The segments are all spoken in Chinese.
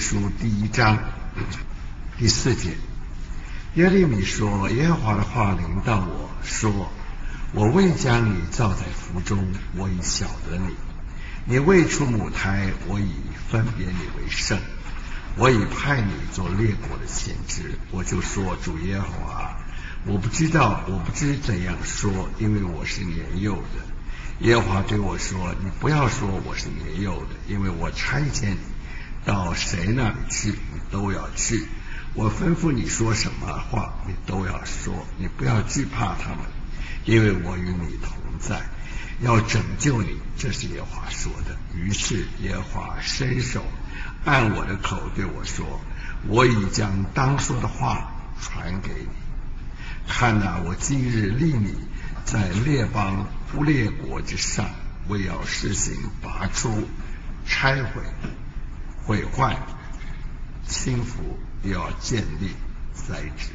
书第1章第4节，耶利米说：耶和华的话临到我说，我未将你造在腹中，我已晓得你；你未出母胎，我已分别你为圣。我已派你做列国的先知。我就说：主耶和华，我不知怎样说，因为我是年幼的。耶和华对我说：你不要说我是年幼的，因为我差遣你到谁那里去，你都要去。我吩咐你说什么话，你都要说。你不要惧怕他们，因为我与你同在，要拯救你。这是耶和华说的。于是耶和华伸手按我的口对我说：我已将当说的话传给你。看哪，我今日立你在列邦不列国之上，为要施行拔出、拆毁、毁坏、轻浮，又要建立、栽植。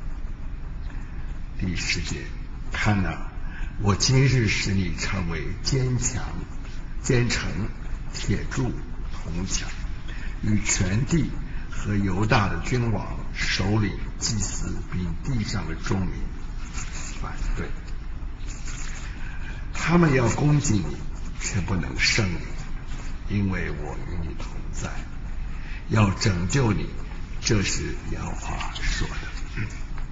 第10节，看哪，我今日使你成为坚城、铁柱、铜墙，与全地和犹大的君王、首领、祭司，并地上的众民反对。他们要攻击你，却不能胜你，因为我与你同在，要拯救你。这是耶和华说的。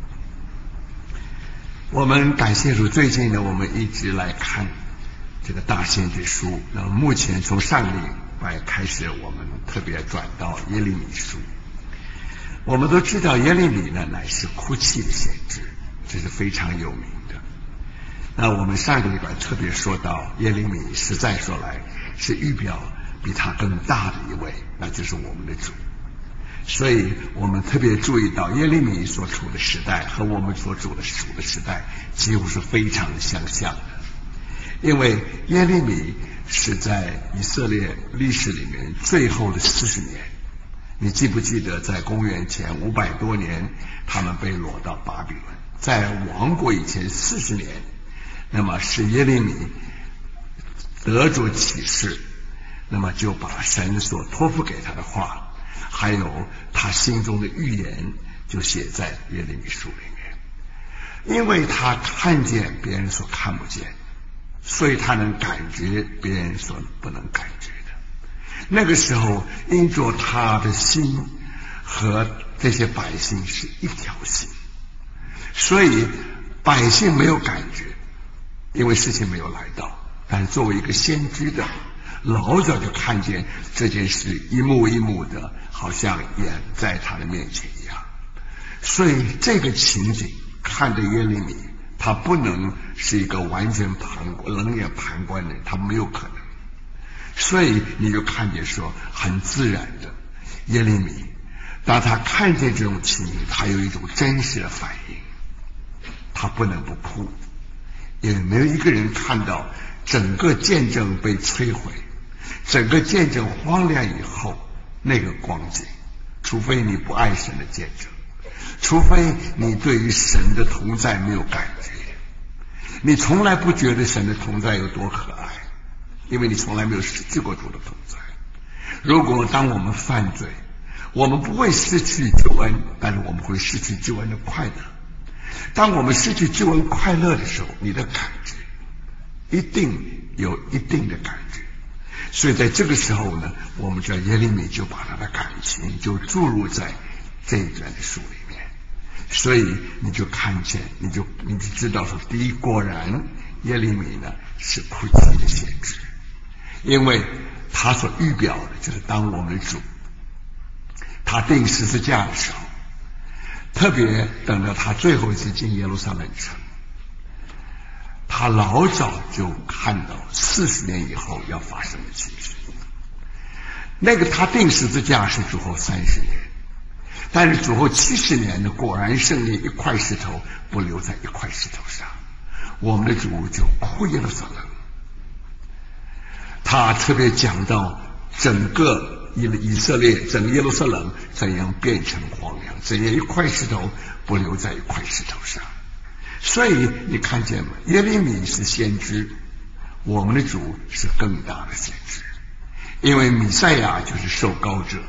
我们感谢主，最近呢，我们一直来看这个大先知书。那么目前从上个礼拜开始，我们特别转到耶利米书。我们都知道耶利米呢乃是哭泣的先知，这是非常有名的。那我们上个礼拜特别说到耶利米实在说来是预表比他更大的一位，那就是我们的主。所以我们特别注意到耶利米所处的时代和我们所处的时代几乎是非常相像的。因为耶利米是在以色列历史里面最后的40年。你记不记得在公元前500多年他们被掳到巴比伦，在亡国以前40年，那么是耶利米得着启示，那么就把神所托付给他的话还有他心中的预言就写在耶利米书里面。因为他看见别人所看不见，所以他能感觉别人所不能感觉的。那个时候因着他的心和这些百姓是一条心，所以百姓没有感觉，因为事情没有来到。但作为一个先知的，老早就看见这件事一幕一幕的，好像演在他的面前一样。所以这个情景看着耶利米，他不能是一个完全冷眼旁观的人，他没有可能。所以你就看见说很自然的，耶利米当他看见这种情景，他有一种真实的反应，他不能不哭。因为没有一个人看到整个见证被摧毁，整个见证荒凉以后那个光景，除非你不爱神的见证，除非你对于神的同在没有感觉，你从来不觉得神的同在有多可爱，因为你从来没有失去过主的同在。如果当我们犯罪，我们不会失去救恩，但是我们会失去救恩的快乐。当我们失去救恩快乐的时候，你的感觉一定有一定的感觉。所以在这个时候呢，我们知道耶利米就把他的感情就注入在这一段的书里面。所以你就看见，你就知道说，第一，果然耶利米呢是哭泣的先知，因为他所预表的就是当我们的主他钉十字架的时候，特别等到他最后一次进耶路撒冷城，他老早就看到40年以后要发生的情形。那个他钉十字架是主后30年，但是主后70年的果然圣灵一块石头不留在一块石头上，我们的主就哭耶路撒冷。他特别讲到整个以色列，整个耶路撒冷怎样变成荒凉，怎样一块石头不留在一块石头上。所以你看见吗？耶利米是先知，我们的主是更大的先知。因为弥赛亚就是受膏者，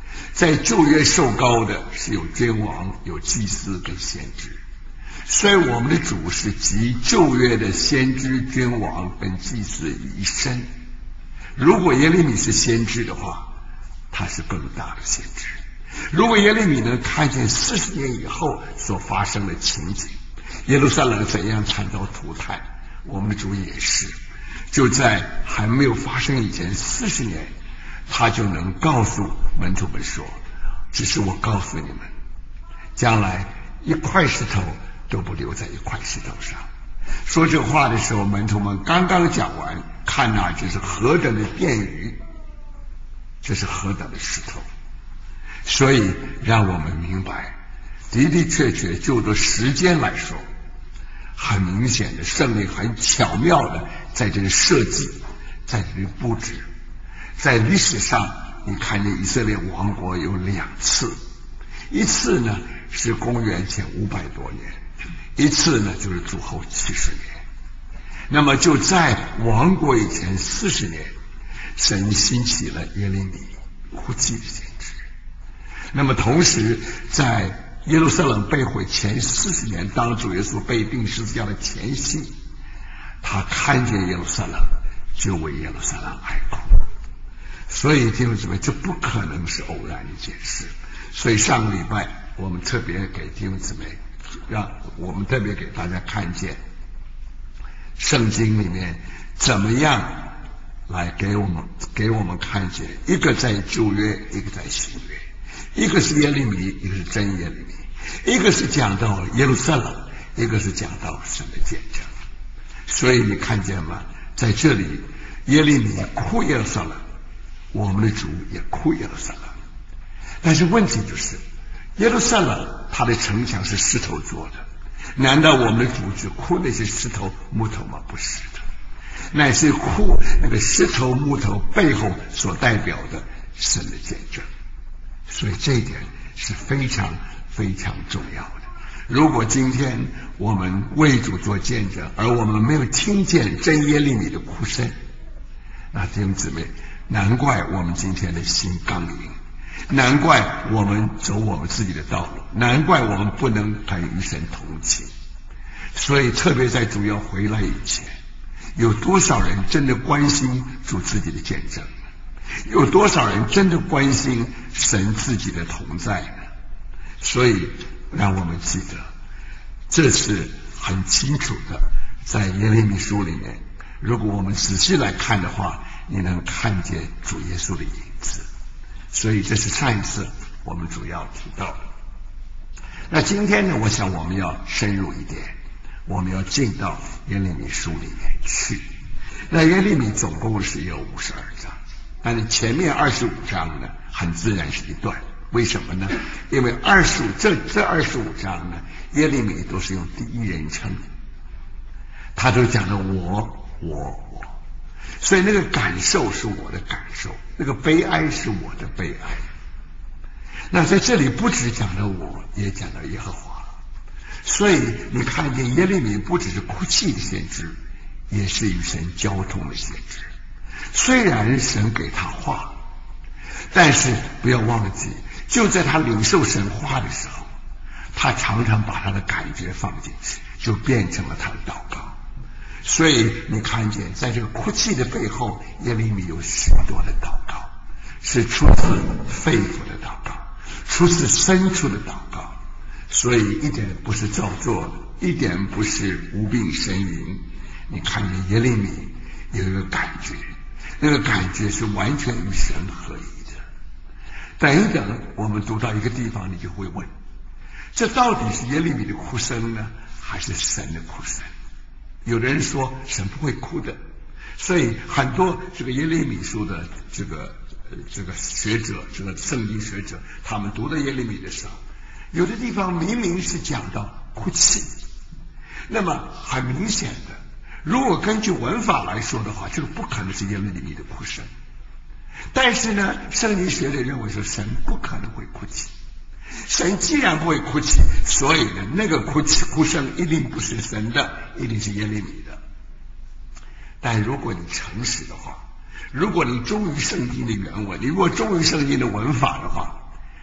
在旧约受膏的是有君王、有祭司跟先知，所以我们的主是集旧约的先知、君王跟祭司于一身。如果耶利米是先知的话，他是更大的先知。如果耶利米能看见40年以后所发生的情景，耶路撒冷怎样惨遭涂炭，我们的主也是，就在还没有发生以前40年，他就能告诉门徒们说，只是我告诉你们，将来一块石头都不留在一块石头上。说这话的时候，门徒们刚刚讲完，看哪，这是何等的殿宇，这是何等的石头。所以让我们明白，的的确确就着时间来说，很明显的圣灵很巧妙的在这里设计，在这里布置。在历史上你看见以色列王国有2次，一次呢是公元前500多年，一次呢就是主后70年。那么就在王国以前40年，神兴起了耶利米哭泣的先知。那么同时在耶路撒冷被毁前40年，当主耶稣被钉十字架的前夕，他看见耶路撒冷就为耶路撒冷哀哭。所以弟兄姊妹，这不可能是偶然的一件事。所以上个礼拜我们特别给弟兄姊妹，让我们特别给大家看见圣经里面怎么样来给我们看见，一个在旧约，一个在新约，一个是耶利米，一个是真耶利米，一个是讲到耶路撒冷，一个是讲到神的见证。所以你看见吗？在这里耶利米哭耶路撒冷，我们的主也哭耶路撒冷。但是问题就是，耶路撒冷它的城墙是石头做的，难道我们的主只哭那些石头木头吗？不是的，乃是哭那个石头木头背后所代表的神的见证。所以这一点是非常非常重要的。如果今天我们为主做见证，而我们没有听见真耶利米的哭声，那弟兄姊妹，难怪我们今天的心刚硬，难怪我们走我们自己的道路，难怪我们不能跟与神同情。所以特别在主要回来以前，有多少人真的关心主自己的见证？有多少人真的关心神自己的同在呢？所以让我们记得，这是很清楚的，在耶利米书里面，如果我们仔细来看的话，你能看见主耶稣的影子。所以这是上一次我们主要提到的。那今天呢，我想我们要深入一点，我们要进到耶利米书里面去。那耶利米总共是有52章，但是前面25章呢，很自然是一段。为什么呢？因为这25章呢，耶利米都是用第一人称，他都讲的我，所以那个感受是我的感受，那个悲哀是我的悲哀。那在这里不只讲到我，也讲到耶和华。所以你看见耶利米不只是哭泣的先知，也是与神交通的先知。虽然神给他话，但是不要忘记，就在他领受神话的时候，他常常把他的感觉放进去，就变成了他的祷告。所以你看见在这个哭泣的背后，耶利米有许多的祷告，是出自肺腑的祷告，出自深处的祷告。所以一点不是造作的，一点不是无病呻吟。你看见耶利米有一个感觉，那个感觉是完全与神合一的。等一等，我们读到一个地方，你就会问，这到底是耶利米的哭声呢，还是神的哭声？有的人说神不会哭的，所以很多这个耶利米书的这个学者，这个圣经学者，他们读到耶利米的时候，有的地方明明是讲到哭泣，那么很明显的，如果根据文法来说的话，这个不可能是耶利米的哭声。但是呢，圣经学者认为说神不可能会哭泣，神既然不会哭泣，所以呢，那个哭声一定不是神的，一定是耶利米的。但如果你诚实的话，如果你忠于圣经的原文，你如果忠于圣经的文法的话，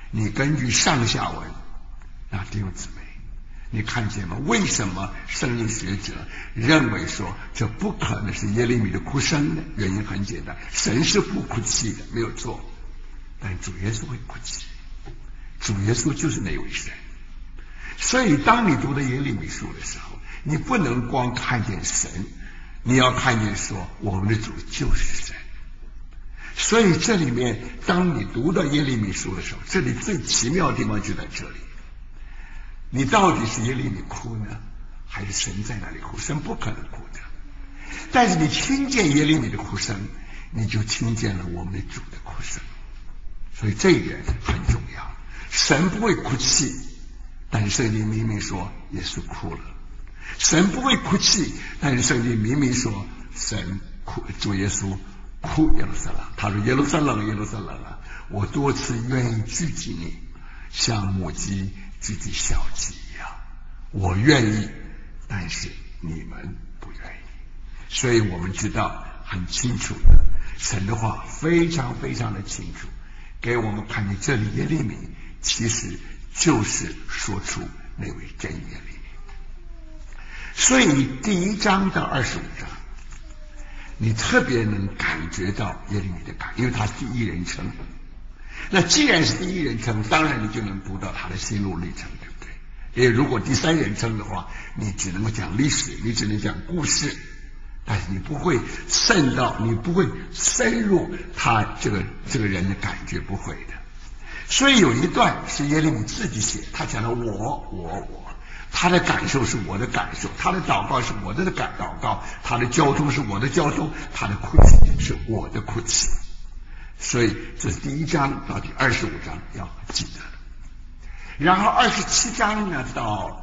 你根据上下文，那弟兄姊妹，你看见吗？为什么圣经学者认为说这不可能是耶利米的哭声呢？原因很简单，神是不哭泣的，没有错，但主耶稣会哭泣，主耶稣就是那位神。所以当你读的耶利米书的时候，你不能光看见神，你要看见说我们的主就是神。所以这里面当你读到耶利米书的时候，这里最奇妙的地方就在这里，你到底是耶利米哭呢，还是神在那里哭？神不可能哭的，但是你听见耶利米的哭声，你就听见了我们的主的哭声。所以这一点很重要，神不会哭泣，但是圣经明明说耶稣哭了。神不会哭泣，但是圣经明明说神哭，主耶稣哭耶路撒冷。他说耶路撒冷，耶路撒冷啊，我多次愿意聚集你，像母鸡聚集小鸡一样，我愿意，但是你们不愿意。所以我们知道很清楚的，神的话非常非常的清楚，给我们看见这里耶利米其实就是说出那位真耶利米。所以第1章到25章，你特别能感觉到耶利米的感，因为他是第一人称。那既然是第一人称，当然你就能读到他的心路历程，对不对？因为如果第三人称的话，你只能够讲历史，你只能讲故事，但是你不会渗到，你不会深入他这个人的感觉，不会的。所以有一段是耶利米自己写，他讲了我，他的感受是我的感受，他的祷告是我的祷告，他的交通是我的交通，他的哭泣是我的哭泣。所以这是第1章到第25章要记得。然后27章呢到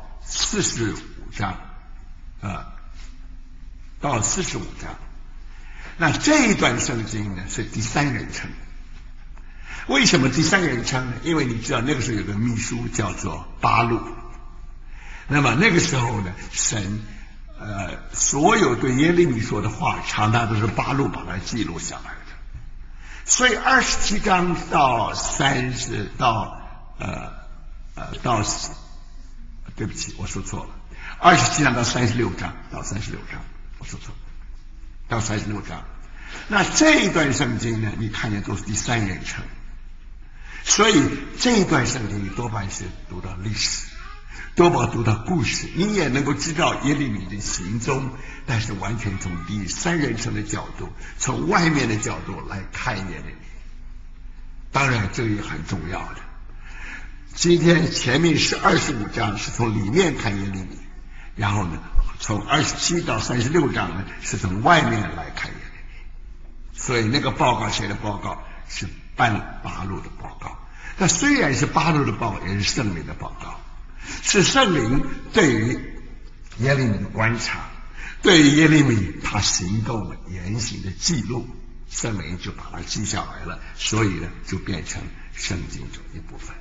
45章，到45章，那这一段圣经呢是第三人称。为什么第三人称呢？因为你知道那个时候有个秘书叫做巴录，那么那个时候呢，神所有对耶利米说的话，常常都是巴录把它记录下来的。所以27章到30到对不起，我说错了，27章到36章，我说错了，到36章。那这一段圣经呢，你看见都是第三人称，所以这一段圣经你多半是读到历史，多半读到故事，你也能够知道耶利米的行踪，但是完全从第三人称的角度，从外面的角度来看耶利米。当然这也很重要的，今天前面是25章是从里面看耶利米，然后呢从27到36章呢是从外面来看耶利米。所以那个报告谁的报告？是巴录的报告。那虽然是巴录的报告，也是圣灵的报告，是圣灵对于耶利米的观察，对于耶利米他行动的言行的记录，圣灵就把它记下来了，所以呢就变成圣经的一部分。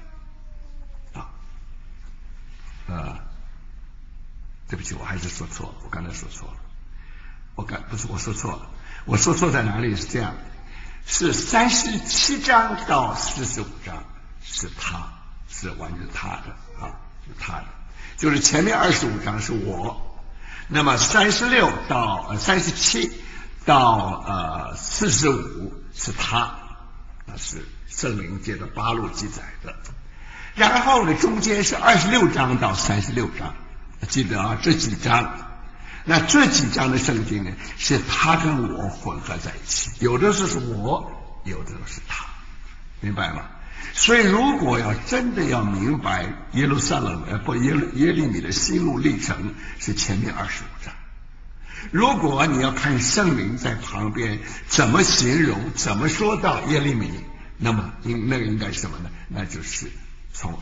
对不起，我还是说错了，我刚才说错了，我说错了，我说错在哪里？是这样的，是37章到45章是完全他的是他的，就是前面25章是我，那么37到45是他，那是圣灵界的巴录记载的。然后呢，中间是26章到36章，记得啊，这几章。那这几章的圣经呢，是他跟我混合在一起，有的是我，有的是他，明白吗？所以如果真的要明白耶路撒冷耶利米的心路历程，是前面25章。如果你要看圣灵在旁边怎么形容，怎么说到耶利米，那么那个应该是什么呢？那就是从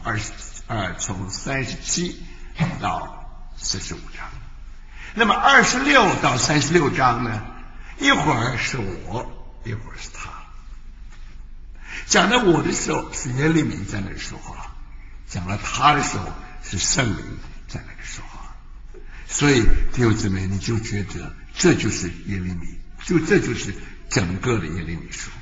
37到45章。那么26到36章呢，一会儿是我，一会儿是他。讲到我的时候是耶利米在那里说话，讲到他的时候是圣灵在那里说话。所以弟兄姊妹，你就觉得这就是耶利米，这就是整个的耶利米书。